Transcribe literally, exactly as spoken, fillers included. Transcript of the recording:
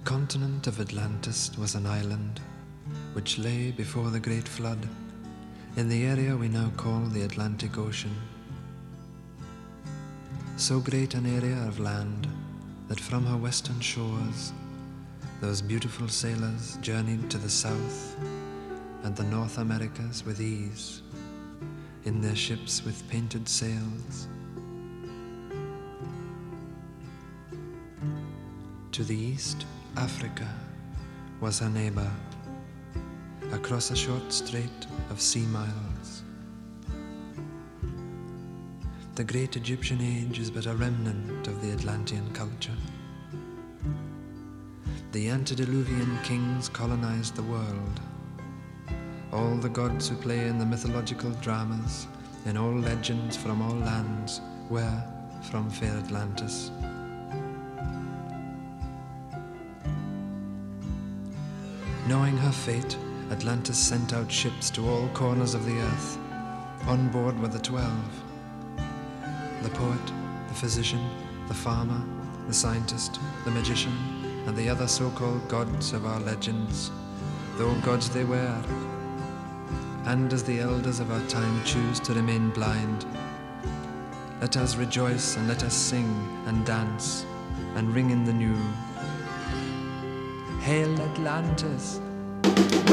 continent of Atlantis was an island which lay before the great flood in the area we now call the Atlantic Ocean. So great an area of land that from her western shores those beautiful sailors journeyed to the South and the North Americas with ease in their ships with painted sails. To the east, Africa was her neighbor, across a short strait of sea miles. The great Egyptian age is but a remnant of the Atlantean culture. The antediluvian kings colonized the world. All the gods who play in the mythological dramas, in all legends from all lands, were from fair Atlantis. Knowing her fate, Atlantis sent out ships to all corners of the earth. On board were the twelve: the poet, the physician, the farmer, the scientist, the magician, and the other so-called gods of our legends, though gods they were. And as the elders of our time choose to remain blind, let us rejoice and let us sing and dance and ring in the new. Hail Atlantis!